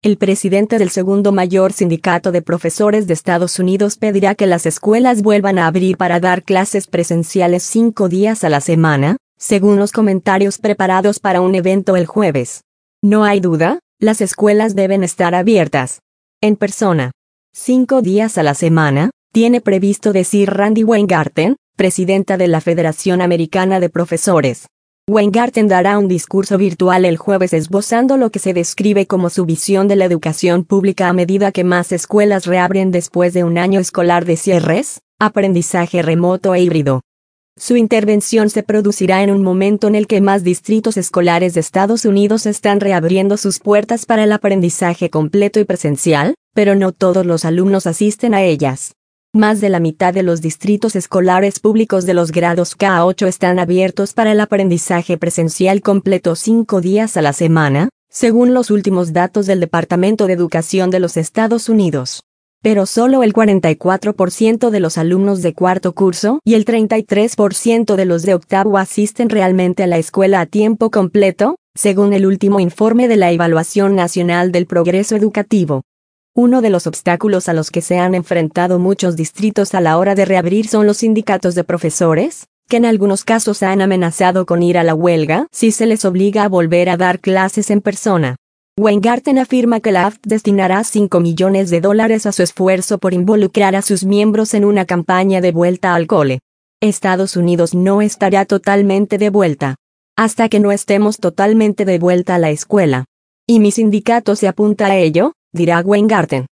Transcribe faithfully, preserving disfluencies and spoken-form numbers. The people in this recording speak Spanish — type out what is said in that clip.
El presidente del segundo mayor sindicato de profesores de Estados Unidos pedirá que las escuelas vuelvan a abrir para dar clases presenciales cinco días a la semana, según los comentarios preparados para un evento el jueves. No hay duda, las escuelas deben estar abiertas. En persona. Cinco días a la semana, tiene previsto decir Randi Weingarten, presidenta de la Federación Americana de Profesores. Weingarten dará un discurso virtual el jueves esbozando lo que se describe como su visión de la educación pública a medida que más escuelas reabren después de un año escolar de cierres, aprendizaje remoto e híbrido. Su intervención se producirá en un momento en el que más distritos escolares de Estados Unidos están reabriendo sus puertas para el aprendizaje completo y presencial, pero no todos los alumnos asisten a ellas. Más de la mitad de los distritos escolares públicos de los grados K ocho están abiertos para el aprendizaje presencial completo cinco días a la semana, según los últimos datos del Departamento de Educación de los Estados Unidos. Pero solo el cuarenta y cuatro por ciento de los alumnos de cuarto curso y el treinta y tres por ciento de los de octavo asisten realmente a la escuela a tiempo completo, según el último informe de la Evaluación Nacional del Progreso Educativo. Uno de los obstáculos a los que se han enfrentado muchos distritos a la hora de reabrir son los sindicatos de profesores, que en algunos casos han amenazado con ir a la huelga si se les obliga a volver a dar clases en persona. Weingarten afirma que la A F T destinará cinco millones de dólares a su esfuerzo por involucrar a sus miembros en una campaña de vuelta al cole. Estados Unidos no estará totalmente de vuelta. Hasta que no estemos totalmente de vuelta a la escuela. Y mi sindicato se apunta a ello, dirá Weingarten.